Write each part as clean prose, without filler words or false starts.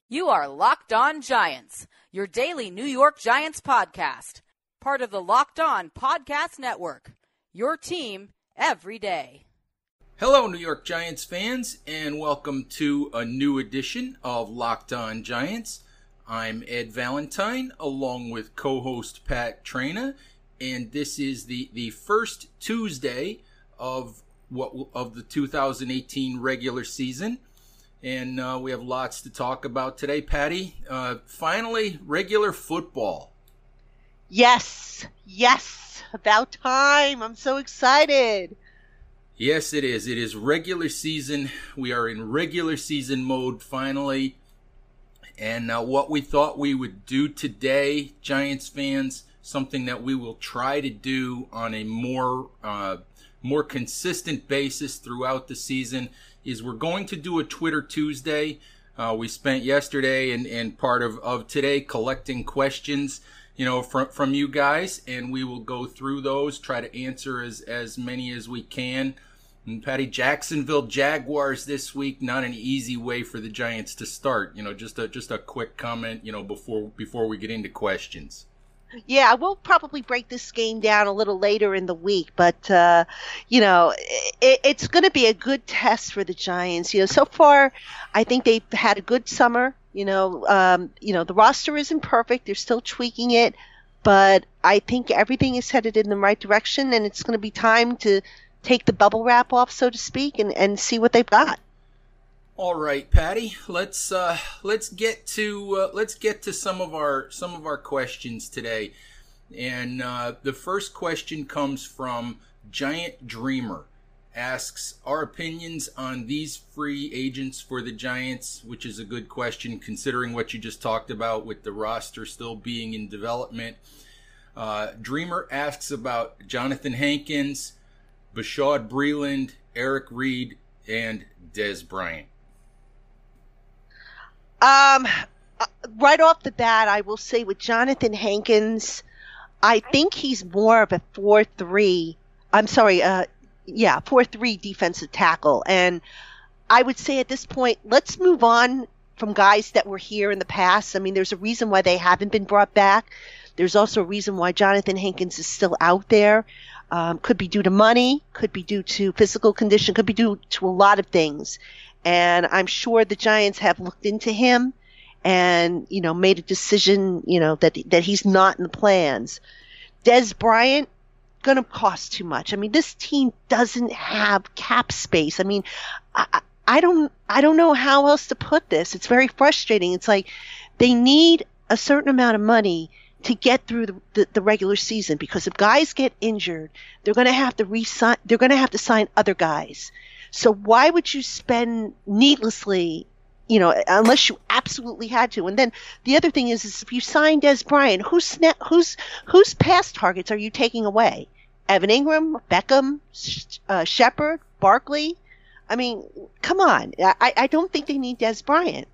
You are Locked On Giants, your daily New York Giants podcast. Part of the Locked On Podcast Network, your team every day. Hello, New York Giants fans, and welcome to a new edition of Locked On Giants. I'm Ed Valentine, along with co-host Pat Traina, and this is the first Tuesday of the 2018 regular season. And we have lots to talk about today. Patty, finally, regular football. Yes, about time. I'm so excited. Yes, it is. It is regular season. We are in regular season mode finally. And what we thought we would do today, Giants fans, something that we will try to do on a more consistent basis throughout the season, is we're going to do a Twitter Tuesday. We spent yesterday and part of today collecting questions, from you guys, and we will go through those, try to answer as many as we can. And Patty, Jacksonville Jaguars this week, not an easy way for the Giants to start. Just a quick comment, before we get into questions. Yeah, we'll probably break this game down a little later in the week, but, it's going to be a good test for the Giants. So far, I think they've had a good summer. The roster isn't perfect. They're still tweaking it, but I think everything is headed in the right direction, and it's going to be time to take the bubble wrap off, so to speak, and see what they've got. All right, Patty. Let's get to some of our questions today, and the first question comes from Giant Dreamer. Asks our opinions on these free agents for the Giants, which is a good question considering what you just talked about with the roster still being in development. Dreamer asks about Jonathan Hankins, Bashaud Breeland, Eric Reed, and Dez Bryant. Right off the bat, I will say with Jonathan Hankins, I think he's more of a 4-3. 4-3 defensive tackle. And I would say at this point, let's move on from guys that were here in the past. I mean, there's a reason why they haven't been brought back. There's also a reason why Jonathan Hankins is still out there. Could be due to money, could be due to physical condition, could be due to a lot of things. And I'm sure the Giants have looked into him and, made a decision, that he's not in the plans. Dez Bryant, going to cost too much. I mean, this team doesn't have cap space. I mean, I don't know how else to put this. It's very frustrating. It's like they need a certain amount of money to get through the regular season, because if guys get injured, they're going to have to they're going to have to sign other guys. So why would you spend needlessly, unless you absolutely had to? And then the other thing is if you sign Dez Bryant, whose pass targets are you taking away? Evan Ingram, Beckham, Shepard, Barkley? I mean, come on. I don't think they need Dez Bryant.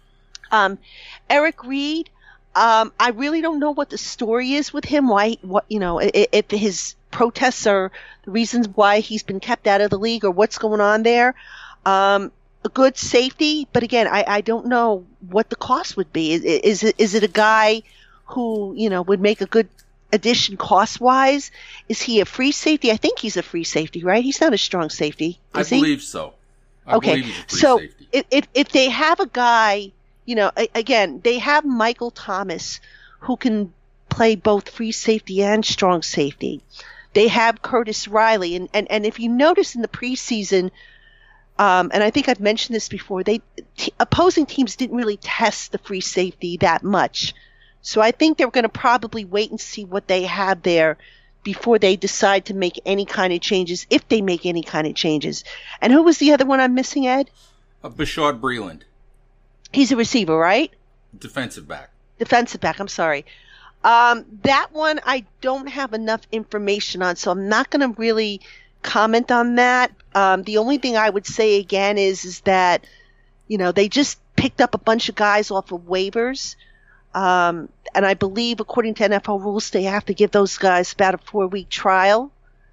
Eric Reed, I really don't know what the story is with him. If his protests are the reasons why he's been kept out of the league or what's going on there. A good safety, but again, I don't know what the cost would be. Is it a guy who, would make a good addition cost-wise? Is he a free safety? I think he's a free safety, right? He's not a strong safety, is he? I believe so. Okay, so if they have a guy, again, they have Michael Thomas who can play both free safety and strong safety. They have Curtis Riley, and if you notice in the preseason, and I think I've mentioned this before, opposing teams didn't really test the free safety that much. So I think they're going to probably wait and see what they have there before they decide to make any kind of changes, if they make any kind of changes. And who was the other one I'm missing, Ed? Bashaud Breeland. He's a receiver, right? Defensive back, I'm sorry. That one I don't have enough information on, so I'm not going to really comment on that. The only thing I would say again is that, they just picked up a bunch of guys off of waivers. And I believe according to NFL rules, they have to give those guys about a 4-week trial.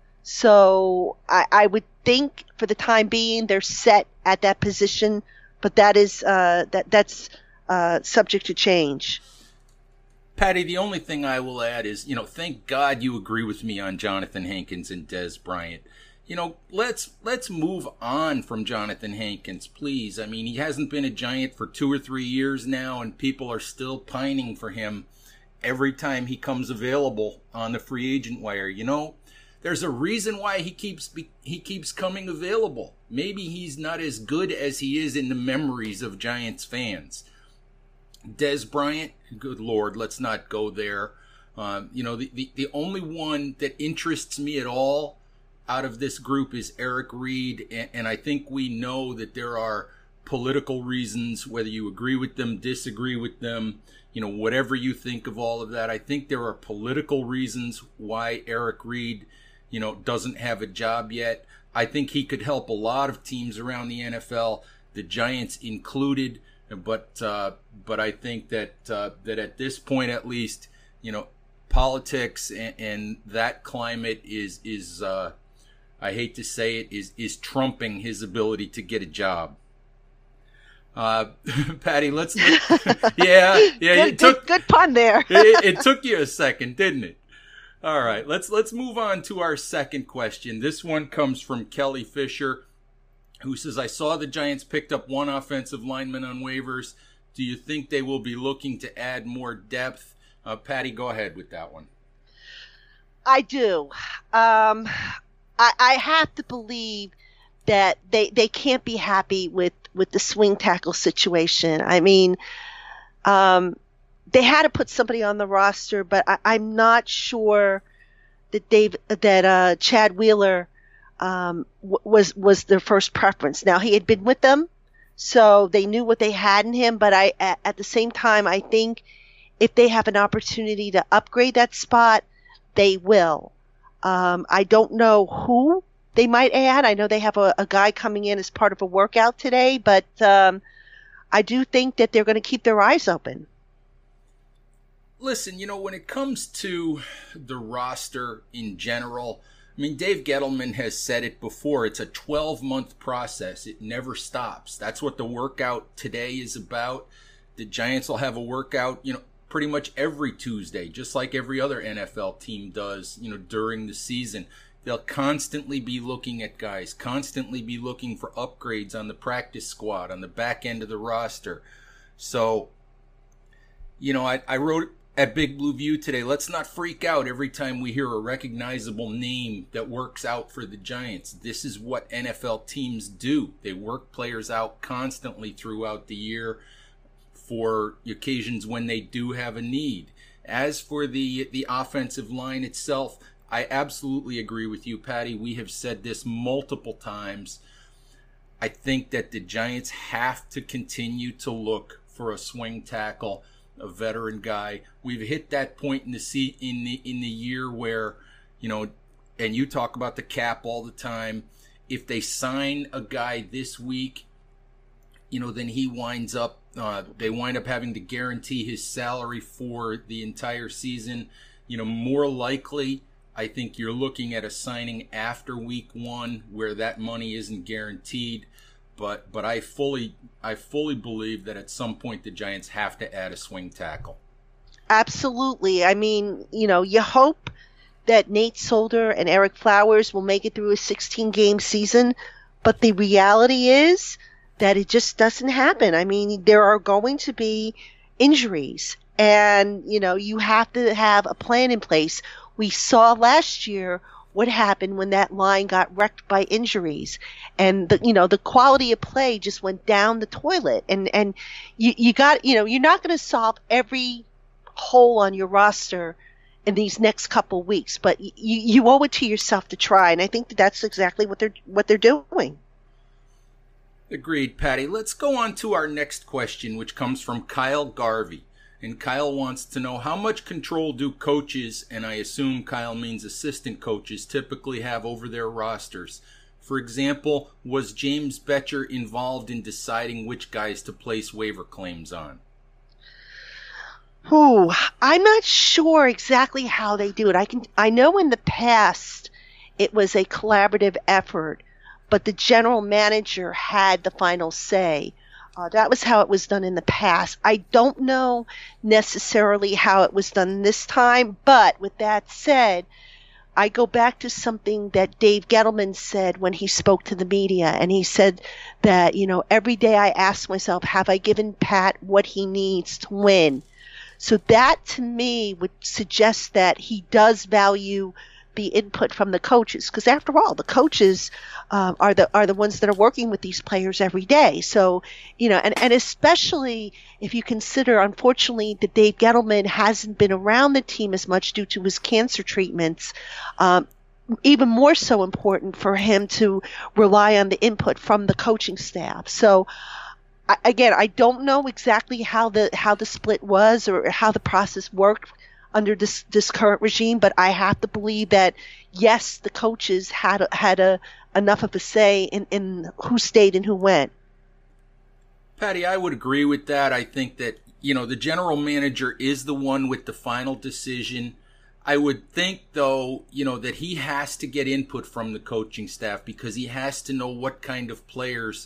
So I would think for the time being, they're set at that position, but that is, that's subject to change. Patty, the only thing I will add is, thank God you agree with me on Jonathan Hankins and Dez Bryant. Let's move on from Jonathan Hankins, please. I mean, he hasn't been a Giant for 2 or 3 years now, and people are still pining for him every time he comes available on the free agent wire. There's a reason why he keeps coming available. Maybe he's not as good as he is in the memories of Giants fans. Dez Bryant, good Lord, let's not go there. The only one that interests me at all out of this group is Eric Reed, and I think we know that there are political reasons, whether you agree with them, disagree with them, whatever you think of all of that. I think there are political reasons why Eric Reed, doesn't have a job yet. I think he could help a lot of teams around the NFL, the Giants included. But I think that at this point, at least, politics and that climate is I hate to say it, is trumping his ability to get a job. Patty, let's yeah. Good pun there. it took you a second, didn't it? All right, let's move on to our second question. This one comes from Kelly Fisher, who says, I saw the Giants picked up one offensive lineman on waivers. Do you think they will be looking to add more depth? Patty, go ahead with that one. I do. I have to believe that they can't be happy with the swing tackle situation. I mean, they had to put somebody on the roster, but I'm not sure that Chad Wheeler was their first preference. Now, he had been with them, so they knew what they had in him, but at the same time, I think if they have an opportunity to upgrade that spot, they will. I don't know who they might add. I know they have a guy coming in as part of a workout today, but I do think that they're going to keep their eyes open. Listen, when it comes to the roster in general, I mean, Dave Gettleman has said it before. It's a 12-month process. It never stops. That's what the workout today is about. The Giants will have a workout, pretty much every Tuesday, just like every other NFL team does, during the season. They'll constantly be looking at guys, constantly be looking for upgrades on the practice squad, on the back end of the roster. So, I wrote at Big Blue View today, let's not freak out every time we hear a recognizable name that works out for the Giants. This is what NFL teams do. They work players out constantly throughout the year for occasions when they do have a need. As for the offensive line itself, I absolutely agree with you, Patty. We have said this multiple times. I think that the Giants have to continue to look for a swing tackle, a veteran guy. We've hit that point in the year where, and you talk about the cap all the time. If they sign a guy this week, then he winds up. They wind up having to guarantee his salary for the entire season. More likely, I think you're looking at a signing after week 1 where that money isn't guaranteed. But I fully believe that at some point the Giants have to add a swing tackle. Absolutely. I mean, you hope that Nate Solder and Eric Flowers will make it through a 16-game season, but the reality is that it just doesn't happen. I mean, there are going to be injuries, and, you have to have a plan in place. We saw last year what happened when that line got wrecked by injuries, and the quality of play just went down the toilet. And you got, you're not going to solve every hole on your roster in these next couple weeks, but you owe it to yourself to try. And I think that's exactly what they're doing. Agreed, Patty. Let's go on to our next question, which comes from Kyle Garvey. And Kyle wants to know, how much control do coaches, and I assume Kyle means assistant coaches, typically have over their rosters? For example, was James Bettcher involved in deciding which guys to place waiver claims on? I'm not sure exactly how they do it. I know in the past it was a collaborative effort, but the general manager had the final say. That was how it was done in the past. I don't know necessarily how it was done this time, but with that said, I go back to something that Dave Gettleman said when he spoke to the media, and he said that, every day I ask myself, have I given Pat what he needs to win? So that to me would suggest that he does value the input from the coaches, because after all, the coaches are the ones that are working with these players every day. So, and especially if you consider, unfortunately, that Dave Gettleman hasn't been around the team as much due to his cancer treatments, even more so important for him to rely on the input from the coaching staff. So, again, I don't know exactly how the split was or how the process worked under this current regime, but I have to believe that yes, the coaches had enough of a say in who stayed and who went. Patty, I would agree with that. I think that the general manager is the one with the final decision. I would think though that he has to get input from the coaching staff, because he has to know what kind of players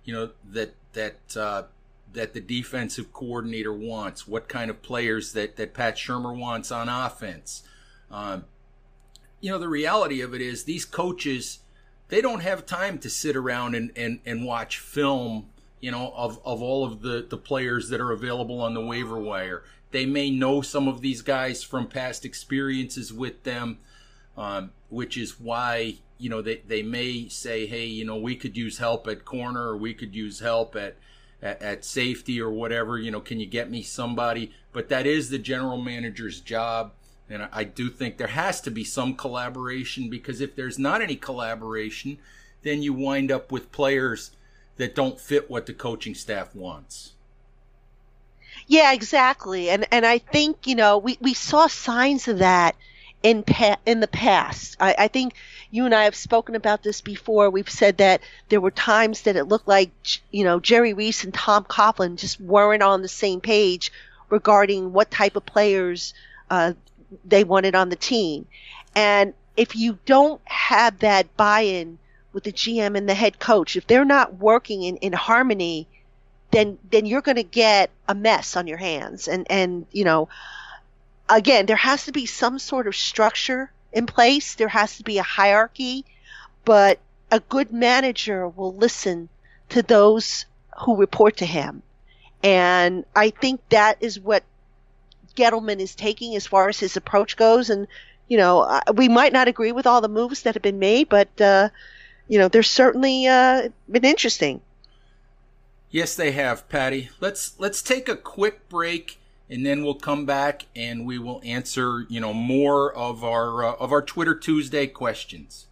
that the defensive coordinator wants, what kind of players that Pat Shurmur wants on offense. The reality of it is these coaches, they don't have time to sit around and watch film, of all of the players that are available on the waiver wire. They may know some of these guys from past experiences with them, which is why, they may say, hey, we could use help at corner, or we could use help at safety or whatever, can you get me somebody? But that is the general manager's job. And I do think there has to be some collaboration, because if there's not any collaboration, then you wind up with players that don't fit what the coaching staff wants. Yeah, exactly. And I think, we saw signs of that in the past. I think you and I have spoken about this before. We've said that there were times that it looked like, Jerry Reese and Tom Coughlin just weren't on the same page regarding what type of players they wanted on the team. And if you don't have that buy-in with the GM and the head coach, if they're not working in harmony, then you're going to get a mess on your hands. And again, there has to be some sort of structure in place. There has to be a hierarchy, but a good manager will listen to those who report to him. And I think that is what Gettleman is taking as far as his approach goes. And, we might not agree with all the moves that have been made, but, they're certainly been interesting. Yes, they have, Patty. Let's take a quick break, and then we'll come back and we will answer, more of our Twitter Tuesday questions.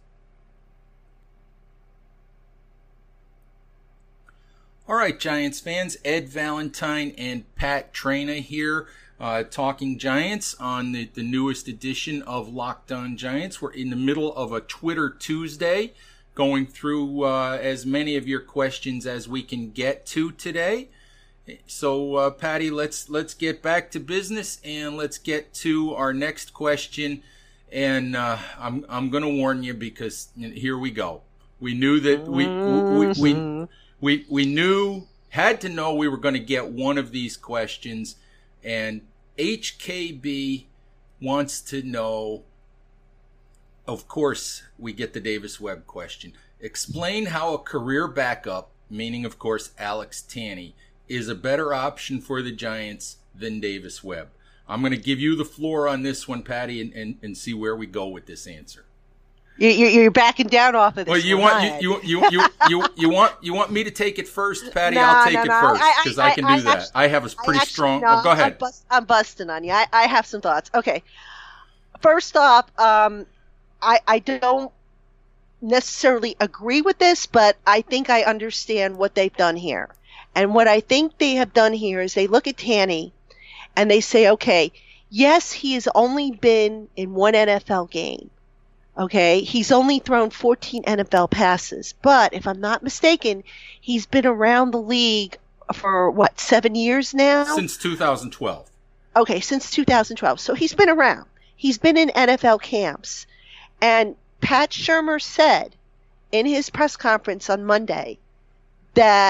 All right, Giants fans, Ed Valentine and Pat Traina here, talking Giants on the newest edition of Locked On Giants. We're in the middle of a Twitter Tuesday, going through as many of your questions as we can get to today. So, Patty, let's get back to business, and let's get to our next question. And I'm going to warn you, because here we go. We knew that we had to know we were going to get one of these questions, and HKB wants to know. Of course, we get the Davis Webb question. Explain how a career backup, meaning, of course, Alex Tanney, is a better option for the Giants than Davis Webb. I'm going to give you the floor on this one, Patty, and see where we go with this answer. You're backing down off of this. Well, you want me to take it first, Patty? I'll take it first, because I can do that. Actually, I have a pretty strong. No, go ahead. I'm busting on you. I have some thoughts. Okay. First off, I don't necessarily agree with this, but I think I understand what they've done here. And what I think they have done here is they look at Tanney and they say, okay, yes, he has only been in one NFL game. Okay, he's only thrown 14 NFL passes, but if I'm not mistaken, he's been around the league for 7 years now? Since 2012. Okay, since 2012. So he's been around. He's been in NFL camps. And Pat Shurmur said in his press conference on Monday that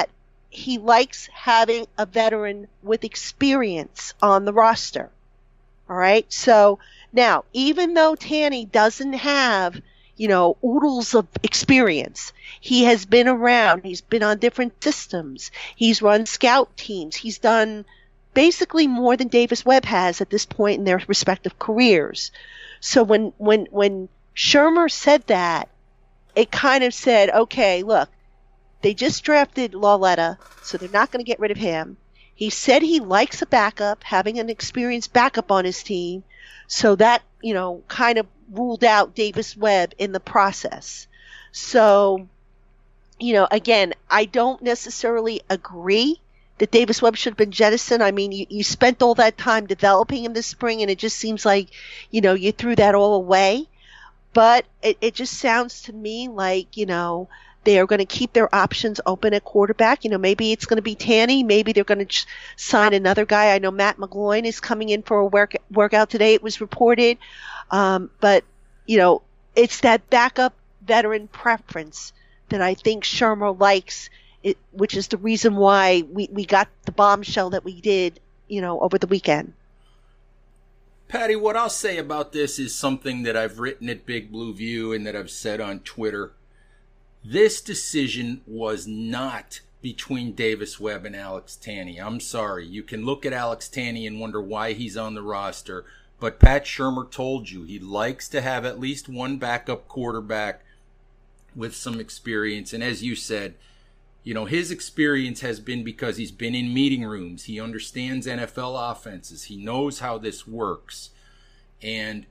he likes having a veteran with experience on the roster. All right. So now, even though Tanny doesn't have, oodles of experience, he has been around. He's been on different systems. He's run scout teams. He's done basically more than Davis Webb has at this point in their respective careers. So when Shurmur said that, it kind of said, okay, look, they just drafted Lauletta, so they're not going to get rid of him. He said he likes a backup, having an experienced backup on his team. So that, kind of ruled out Davis Webb in the process. So, again, I don't necessarily agree that Davis Webb should have been jettisoned. I mean, you spent all that time developing him this spring, and it just seems like, you threw that all away. But it just sounds to me like, they are going to keep their options open at quarterback. Maybe it's going to be Tanny. Maybe they're going to sign another guy. I know Matt McGloin is coming in for a workout today, it was reported. But, it's that backup veteran preference that I think Shurmur likes, which is the reason why we got the bombshell that we did, over the weekend. Patty, what I'll say about this is something that I've written at Big Blue View and that I've said on Twitter. This decision was not between Davis Webb and Alex Tanny. I'm sorry. You can look at Alex Tanny and wonder why he's on the roster, but Pat Shurmur told you he likes to have at least one backup quarterback with some experience. And as you said, his experience has been because he's been in meeting rooms. He understands NFL offenses. He knows how this works. And,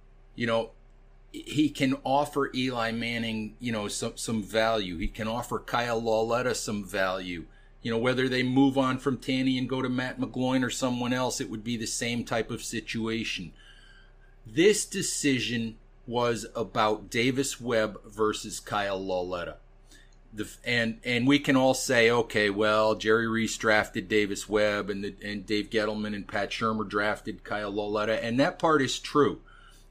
he can offer Eli Manning, some value. He can offer Kyle Lauletta some value. Whether they move on from Tanny and go to Matt McGloin or someone else, it would be the same type of situation. This decision was about Davis Webb versus Kyle Lauletta. And we can all say, okay, well, Jerry Reese drafted Davis Webb and Dave Gettleman and Pat Shurmur drafted Kyle Lauletta, and that part is true.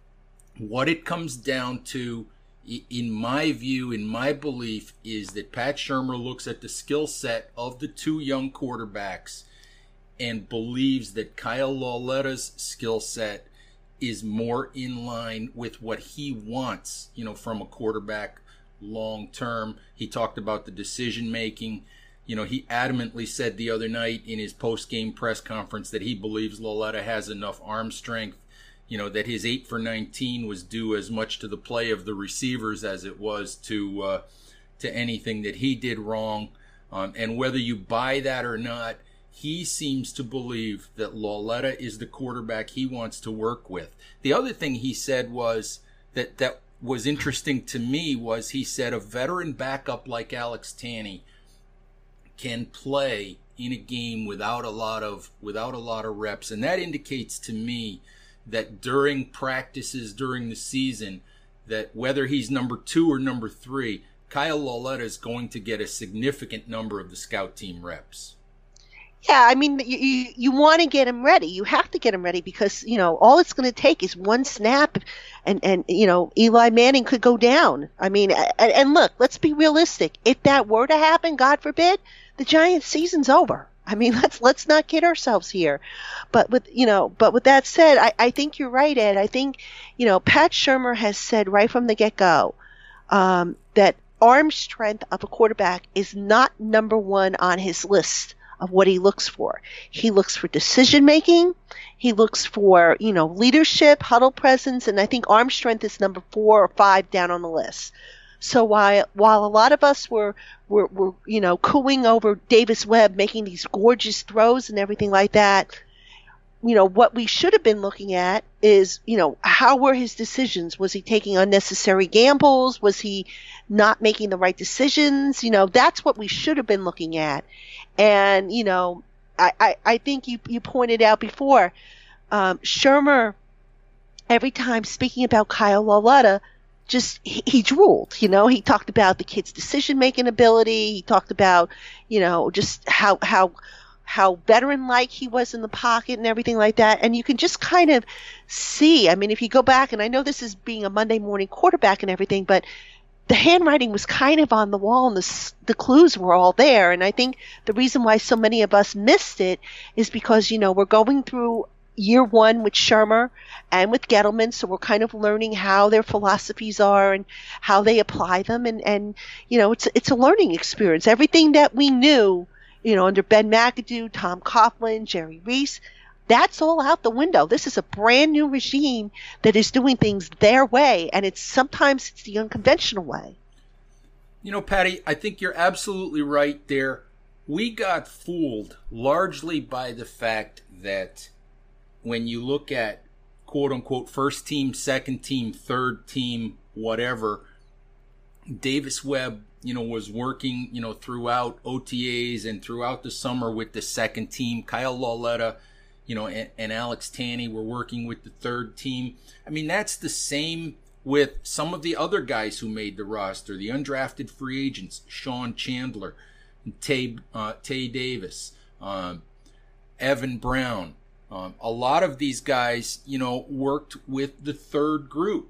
What it comes down to, in my view, in my belief, is that Pat Shurmur looks at the skill set of the two young quarterbacks and believes that Kyle Lauletta's skill set is more in line with what he wants, from a quarterback long term. He talked about the decision making. He adamantly said the other night in his post-game press conference that he believes Lauletta has enough arm strength, that his 8 for 19 was due as much to the play of the receivers as it was to anything that he did wrong. And whether you buy that or not, he seems to believe that Lauletta is the quarterback he wants to work with. The other thing he said was that was interesting to me was he said a veteran backup like Alex Tanny can play in a game without a lot of reps, and that indicates to me that during practices during the season, that whether he's number 2 or number 3, Kyle Lauletta is going to get a significant number of the scout team reps. Yeah, I mean, you want to get him ready. You have to get him ready because, all it's going to take is one snap and Eli Manning could go down. I mean, and look, let's be realistic. If that were to happen, God forbid, the Giants season's over. I mean, let's not kid ourselves here. But with that said, I think you're right, Ed. I think, Pat Shurmur has said right from the get-go that arm strength of a quarterback is not number one on his list of what he looks for. He looks for decision making. He looks for, leadership, huddle presence, and I think arm strength is number 4 or 5 down on the list. So while a lot of us were cooing over Davis Webb making these gorgeous throws and everything like that, what we should have been looking at is, how were his decisions? Was he taking unnecessary gambles? Was he not making the right decisions? That's what we should have been looking at. And, I think you pointed out before, Shurmur, every time speaking about Kyle Lauletta, he drooled, he talked about the kid's decision-making ability. He talked about, just how veteran-like he was in the pocket and everything like that. And you can just kind of see, I mean, if you go back, and I know this is being a Monday morning quarterback and everything, but the handwriting was kind of on the wall and the clues were all there. And I think the reason why so many of us missed it is because, we're going through year one with Shermer and with Gettleman, so we're kind of learning how their philosophies are and how they apply them. And it's a learning experience. Everything that we knew, under Ben McAdoo, Tom Coughlin, Jerry Reese, that's all out the window. This is a brand new regime that is doing things their way, and sometimes it's the unconventional way. Patty, I think you're absolutely right there. We got fooled largely by the fact that when you look at quote-unquote first team, second team, third team, whatever, Davis Webb, was working, throughout OTAs and throughout the summer with the second team. Kyle Lauletta, and Alex Tanney were working with the third team. I mean, that's the same with some of the other guys who made the roster, the undrafted free agents, Sean Chandler, Tay Davis, Evan Brown. A lot of these guys, worked with the third group.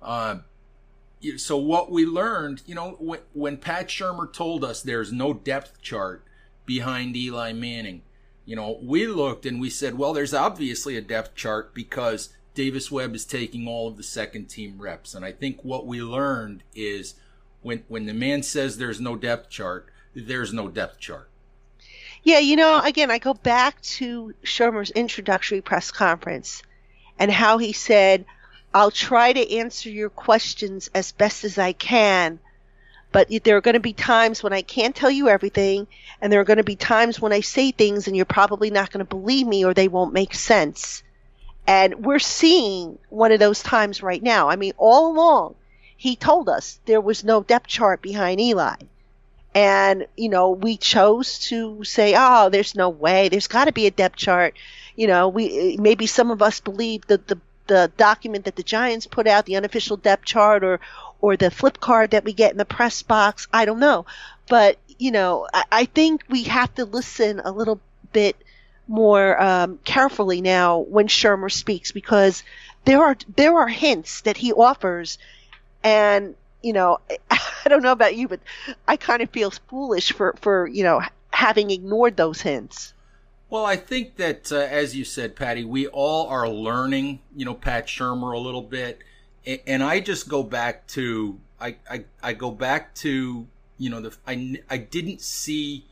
So what we learned, when Pat Shurmur told us there's no depth chart behind Eli Manning, we looked and we said, well, there's obviously a depth chart because Davis Webb is taking all of the second team reps. And I think what we learned is when the man says there's no depth chart, there's no depth chart. Yeah, again, I go back to Shurmur's introductory press conference and how he said, I'll try to answer your questions as best as I can, but there are going to be times when I can't tell you everything, and there are going to be times when I say things and you're probably not going to believe me or they won't make sense. And we're seeing one of those times right now. I mean, all along, he told us there was no depth chart behind Eli. And, we chose to say, oh, there's no way. There's got to be a depth chart. Maybe some of us believe that the document that the Giants put out, the unofficial depth chart or the flip card that we get in the press box. I don't know. But, I think we have to listen a little bit more carefully now when Shurmur speaks, because there are hints that he offers. And, I don't know about you, but I kind of feel foolish for having ignored those hints. Well, I think that, as you said, Patty, we all are learning, Pat Shurmur a little bit. And I just go back to, I go back to, I didn't see,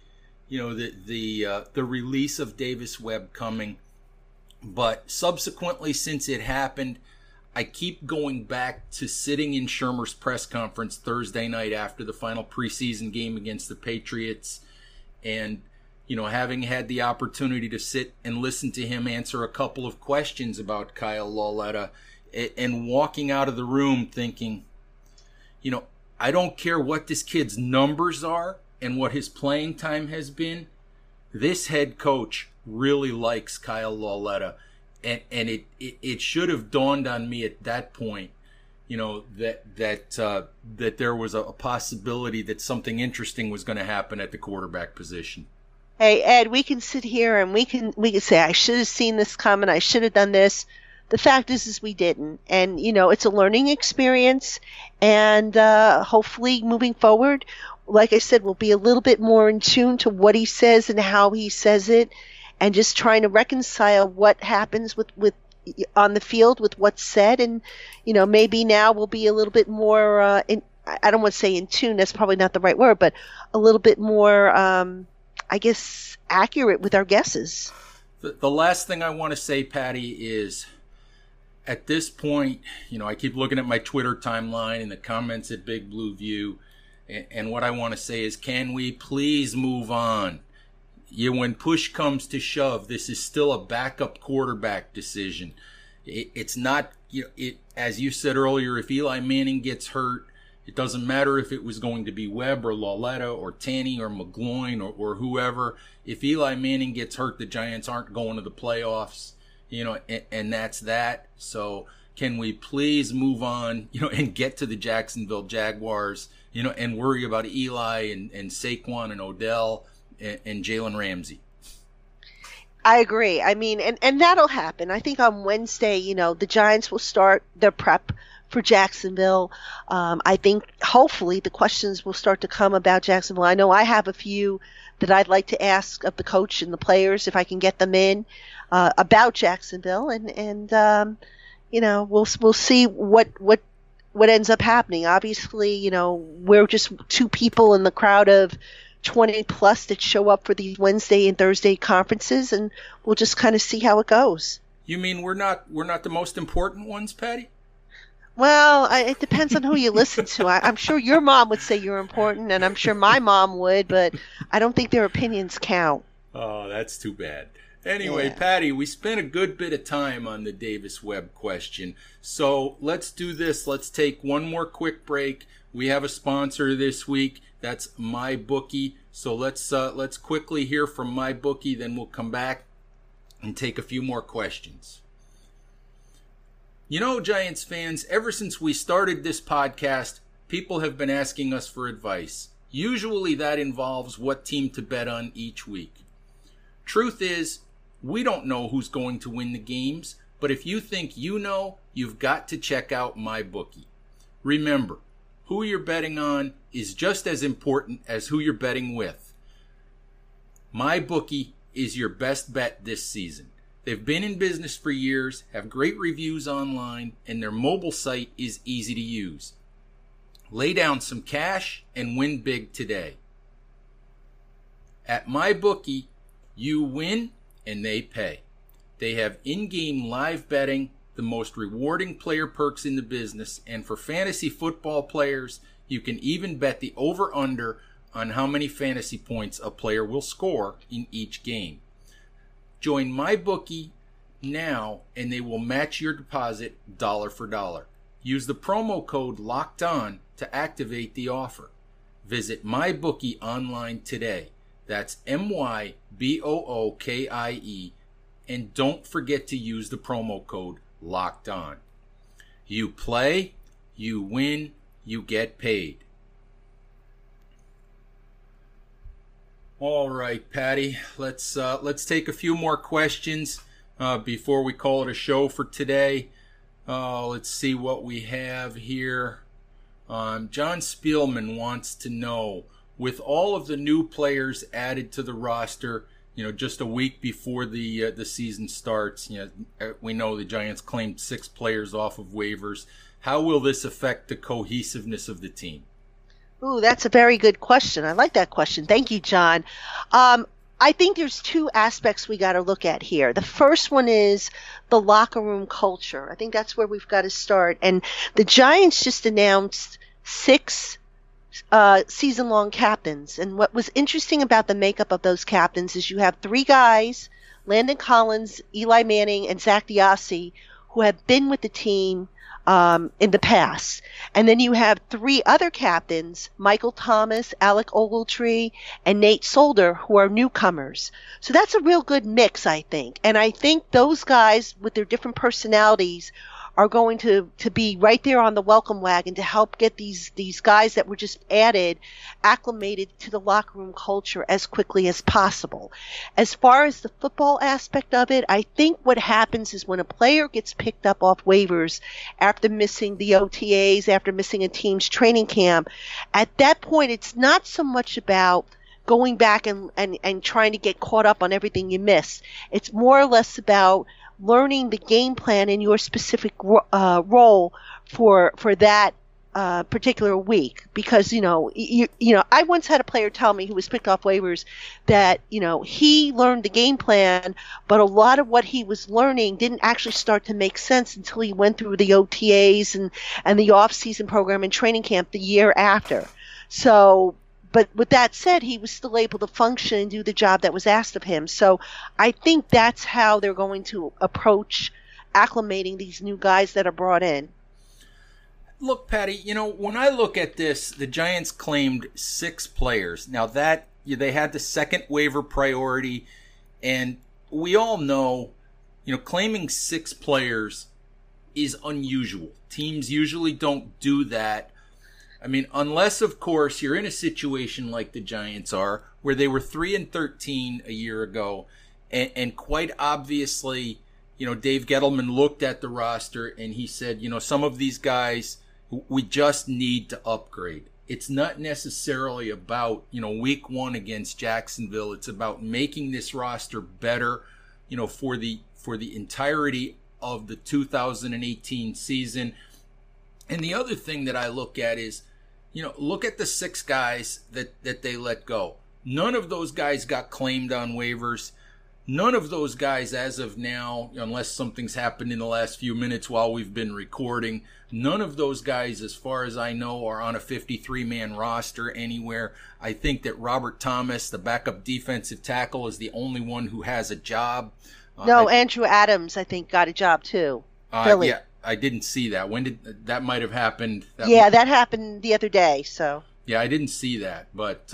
the release of Davis Webb coming. But subsequently, since it happened, I keep going back to sitting in Shurmur's press conference Thursday night after the final preseason game against the Patriots and, having had the opportunity to sit and listen to him answer a couple of questions about Kyle Lauletta and walking out of the room thinking, I don't care what this kid's numbers are and what his playing time has been. This head coach really likes Kyle Lauletta. And it should have dawned on me at that point, that there was a possibility that something interesting was going to happen at the quarterback position. Hey, Ed, we can sit here and we can say, I should have seen this coming. I should have done this. The fact is we didn't. And, it's a learning experience. And hopefully moving forward, like I said, we'll be a little bit more in tune to what he says and how he says it, and just trying to reconcile what happens with on the field with what's said. And, maybe now we'll be a little bit more, I don't want to say in tune, that's probably not the right word, but a little bit more, accurate with our guesses. The last thing I want to say, Patty, is at this point, I keep looking at my Twitter timeline and the comments at Big Blue View, and what I want to say is, can we please move on? When push comes to shove, this is still a backup quarterback decision. It's not, as you said earlier, if Eli Manning gets hurt, it doesn't matter if it was going to be Webb or Lauletta or Tanney or McGloin or whoever. If Eli Manning gets hurt, the Giants aren't going to the playoffs, and that's that. So can we please move on, and get to the Jacksonville Jaguars, and worry about Eli and Saquon and Odell and Jalen Ramsey? I agree. I mean, and that'll happen. I think on Wednesday, the Giants will start their prep for Jacksonville. I think hopefully the questions will start to come about Jacksonville. I know I have a few that I'd like to ask of the coach and the players if I can get them in about Jacksonville, and we'll see what ends up happening. Obviously, we're just two people in the crowd of 20 plus that show up for these Wednesday and Thursday conferences, and we'll just kind of see how it goes. You mean we're not the most important ones, Patty? Well, it depends on who you listen to. I'm sure your mom would say you're important, and I'm sure my mom would, but I don't think their opinions count. Oh, that's too bad. Anyway, Yeah. Patty, we spent a good bit of time on the Davis Webb question. So let's do this. Let's take one more quick break. We have a sponsor this week. That's MyBookie. So let's quickly hear from MyBookie, then we'll come back and take a few more questions. Giants fans, ever since we started this podcast, people have been asking us for advice. Usually that involves what team to bet on each week. Truth is, we don't know who's going to win the games, but if you think you know, you've got to check out MyBookie. Remember, who you're betting on is just as important as who you're betting with. MyBookie is your best bet this season. They've been in business for years, have great reviews online, and their mobile site is easy to use. Lay down some cash and win big today. At MyBookie, you win and they pay. They have in-game live betting, the most rewarding player perks in the business, and for fantasy football players, you can even bet the over-under on how many fantasy points a player will score in each game. Join MyBookie now and they will match your deposit dollar for dollar. Use the promo code LOCKEDON to activate the offer. Visit MyBookie online today. That's MyBookie, and don't forget to use the promo code LOCKEDON. You play, you win, you get paid. All right, Patty, let's take a few more questions before we call it a show for today. Let's see what we have here. John Spielman wants to know, with all of the new players added to the roster, just a week before the season starts, we know the Giants claimed 6 players off of waivers. How will this affect the cohesiveness of the team? Ooh, that's a very good question. I like that question. Thank you, John. I think there's 2 aspects we got to look at here. The first one is the locker room culture. I think that's where we've got to start. And the Giants just announced 6 season-long captains. And what was interesting about the makeup of those captains is you have 3 guys, Landon Collins, Eli Manning, and Zach Diassi, who have been with the team in the past. And then you have 3 other captains, Michael Thomas, Alec Ogletree, and Nate Solder, who are newcomers. So that's a real good mix, I think. And I think those guys, with their different personalities, are going to be right there on the welcome wagon to help get these guys that were just added acclimated to the locker room culture as quickly as possible. As far as the football aspect of it, I think what happens is when a player gets picked up off waivers after missing the OTAs, after missing a team's training camp, at that point it's not so much about going back and trying to get caught up on everything you miss. It's more or less about learning the game plan in your specific role for that particular week. Because I once had a player tell me, who was picked off waivers, that he learned the game plan, but a lot of what he was learning didn't actually start to make sense until he went through the OTAs and the off-season program and training camp the year after. So, but with that said, he was still able to function and do the job that was asked of him. So I think that's how they're going to approach acclimating these new guys that are brought in. Look, Patty, when I look at this, the Giants claimed 6 players. Now that they had the second waiver priority, and we all know, claiming 6 players is unusual. Teams usually don't do that. I mean, unless, of course, you're in a situation like the Giants are, where they were 3-13 a year ago, and quite obviously, Dave Gettleman looked at the roster and he said, some of these guys, we just need to upgrade. It's not necessarily about, week 1 against Jacksonville. It's about making this roster better, for the entirety of the 2018 season. And the other thing that I look at is, look at the 6 guys that they let go. None of those guys got claimed on waivers. None of those guys, as of now, unless something's happened in the last few minutes while we've been recording, none of those guys, as far as I know, are on a 53-man roster anywhere. I think that Robert Thomas, the backup defensive tackle, is the only one who has a job. No, Andrew Adams, I think, got a job too. Philly. Yeah, I didn't see that. When did that might have happened? That happened the other day. So yeah, I didn't see that, but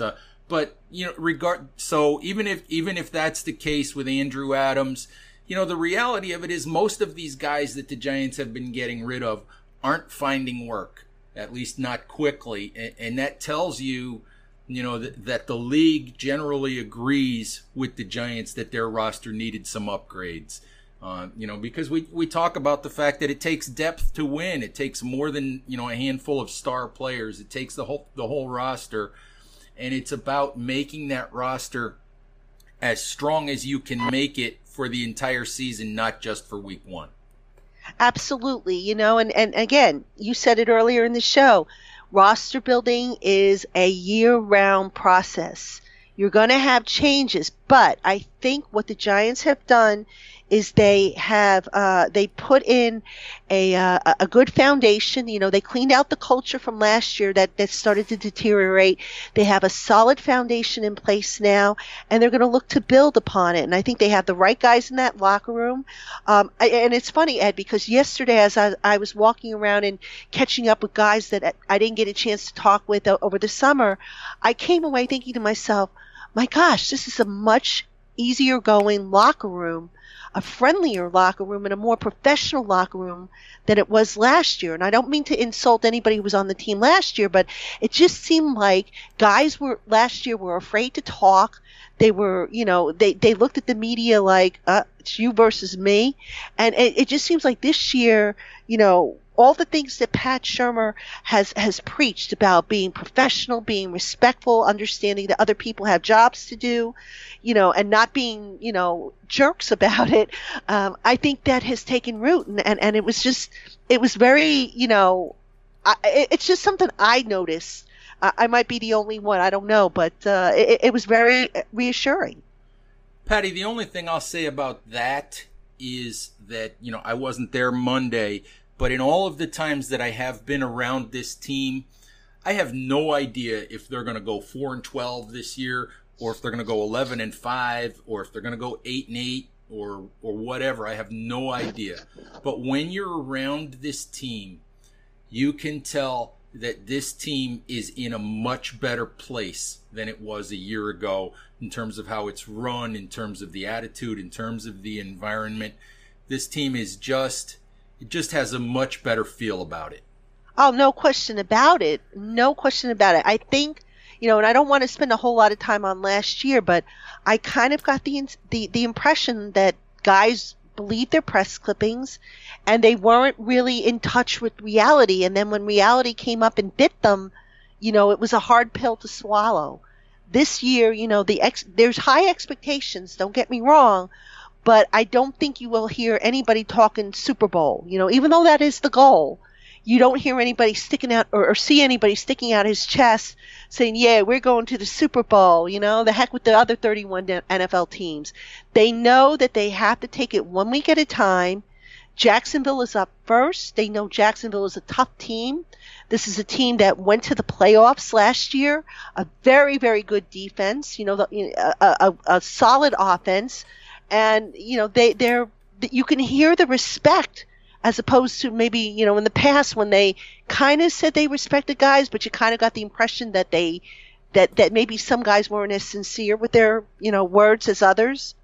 so even if that's the case with Andrew Adams, the reality of it is most of these guys that the Giants have been getting rid of aren't finding work, at least not quickly, and that tells you, that the league generally agrees with the Giants that their roster needed some upgrades. Because we talk about the fact that it takes depth to win. It takes more than, a handful of star players. It takes the whole roster. And it's about making that roster as strong as you can make it for the entire season, not just for week 1. Absolutely. And again, you said it earlier in the show, roster building is a year-round process. You're going to have changes, but I think what the Giants have done is they put in a good foundation. They cleaned out the culture from last year that started to deteriorate. They have a solid foundation in place now, and they're going to look to build upon it. And I think they have the right guys in that locker room. And it's funny, Ed, because yesterday as I was walking around and catching up with guys that I didn't get a chance to talk with over the summer, I came away thinking to myself, my gosh, this is a much easier going locker room, a friendlier locker room, and a more professional locker room than it was last year. And I don't mean to insult anybody who was on the team last year, but it just seemed like guys last year were afraid to talk. They were, they looked at the media like, it's you versus me. And it just seems like this year, all the things that Pat Shurmur has preached about being professional, being respectful, understanding that other people have jobs to do, and not being, jerks about it. I think that has taken root, and it was very, it's just something I noticed. I might be the only one, I don't know, but it was very reassuring. Patty, the only thing I'll say about that is that, I wasn't there Monday, but in all of the times that I have been around this team, I have no idea if they're going to go 4-12 this year, or if they're going to go 11-5, or if they're going to go 8-8, or whatever. I have no idea. But when you're around this team, you can tell that this team is in a much better place than it was a year ago in terms of how it's run, in terms of the attitude, in terms of the environment. This team is it just has a much better feel about it. Oh, no question about it. No question about it. I think, and I don't want to spend a whole lot of time on last year, but I kind of got the impression that guys believed their press clippings and they weren't really in touch with reality. And then when reality came up and bit them, it was a hard pill to swallow. This year, there's high expectations, don't get me wrong, but I don't think you will hear anybody talking Super Bowl. Even though that is the goal, you don't hear anybody sticking out or see anybody sticking out his chest saying, yeah, we're going to the Super Bowl. The heck with the other 31 NFL teams. They know that they have to take it 1 week at a time. Jacksonville is up first. They know Jacksonville is a tough team. This is a team that went to the playoffs last year, a very, very good defense, a solid offense. And, you can hear the respect as opposed to maybe, in the past when they kind of said they respected guys, but you kind of got the impression that that maybe some guys weren't as sincere with their, words as others.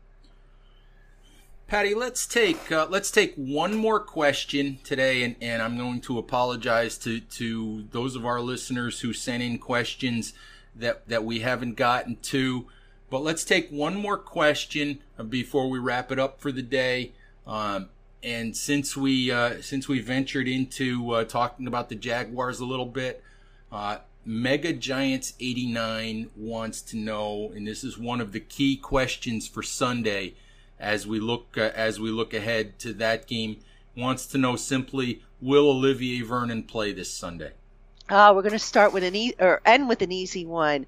Patty, let's take one more question today, and I'm going to apologize to those of our listeners who sent in questions that we haven't gotten to. But let's take one more question before we wrap it up for the day. And since we ventured into talking about the Jaguars a little bit, Mega Giants 89 wants to know, and this is one of the key questions for Sunday as we look ahead to that game, wants to know simply, will Olivier Vernon play this Sunday? We're going to start with end with an easy one.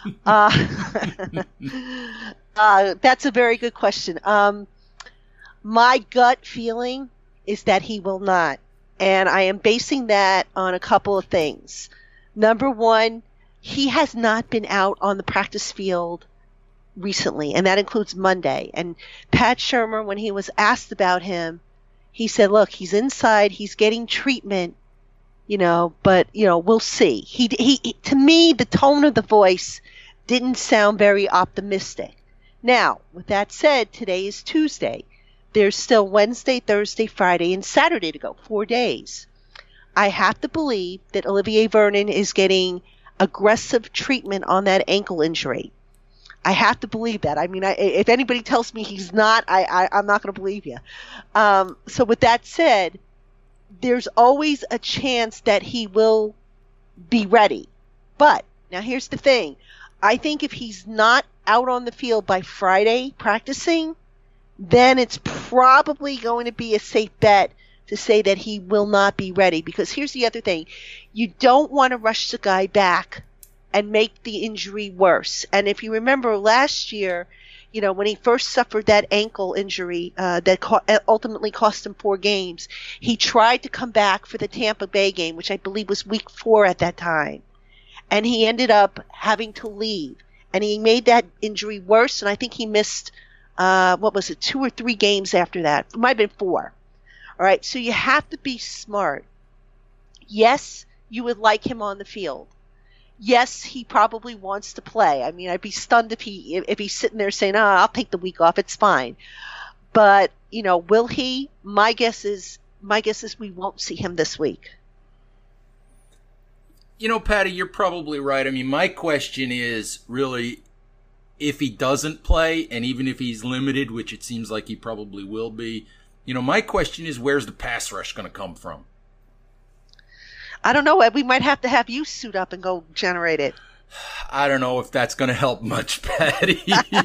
That's a very good question. My gut feeling is that he will not, and I am basing that on a couple of things. Number one, he has not been out on the practice field recently, and that includes Monday. And Pat Shurmur, when he was asked about him, he said, look, he's inside, he's getting treatment, but, we'll see. He to me, the tone of the voice didn't sound very optimistic. Now, with that said, today is Tuesday. There's still Wednesday, Thursday, Friday, and Saturday to go, 4 days. I have to believe that Olivier Vernon is getting aggressive treatment on that ankle injury. I have to believe that. I mean, if anybody tells me he's not, I'm not going to believe you. So with that said, there's always a chance that he will be ready. But now here's the thing. I think if he's not out on the field by Friday practicing, then it's probably going to be a safe bet to say that he will not be ready. Because here's the other thing. You don't want to rush the guy back and make the injury worse. And if you remember last year, when he first suffered that ankle injury that ultimately cost him 4 games, he tried to come back for the Tampa Bay game, which I believe was week 4 at that time. And he ended up having to leave. And he made that injury worse, and I think he missed, 2 or 3 games after that. It might have been 4. All right, so you have to be smart. Yes, you would like him on the field. Yes, he probably wants to play. I mean, I'd be stunned if he's sitting there saying, I'll take the week off, it's fine. But, will he? My guess is we won't see him this week. Patty, you're probably right. I mean, my question is really, if he doesn't play, and even if he's limited, which it seems like he probably will be, my question is, where's the pass rush going to come from? I don't know. We might have to have you suit up and go generate it. I don't know if that's going to help much, Patty.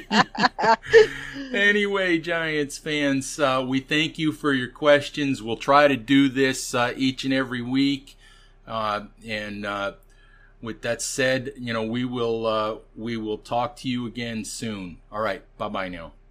Anyway, Giants fans, we thank you for your questions. We'll try to do this each and every week. And with that said, we will talk to you again soon. All right. Bye-bye now.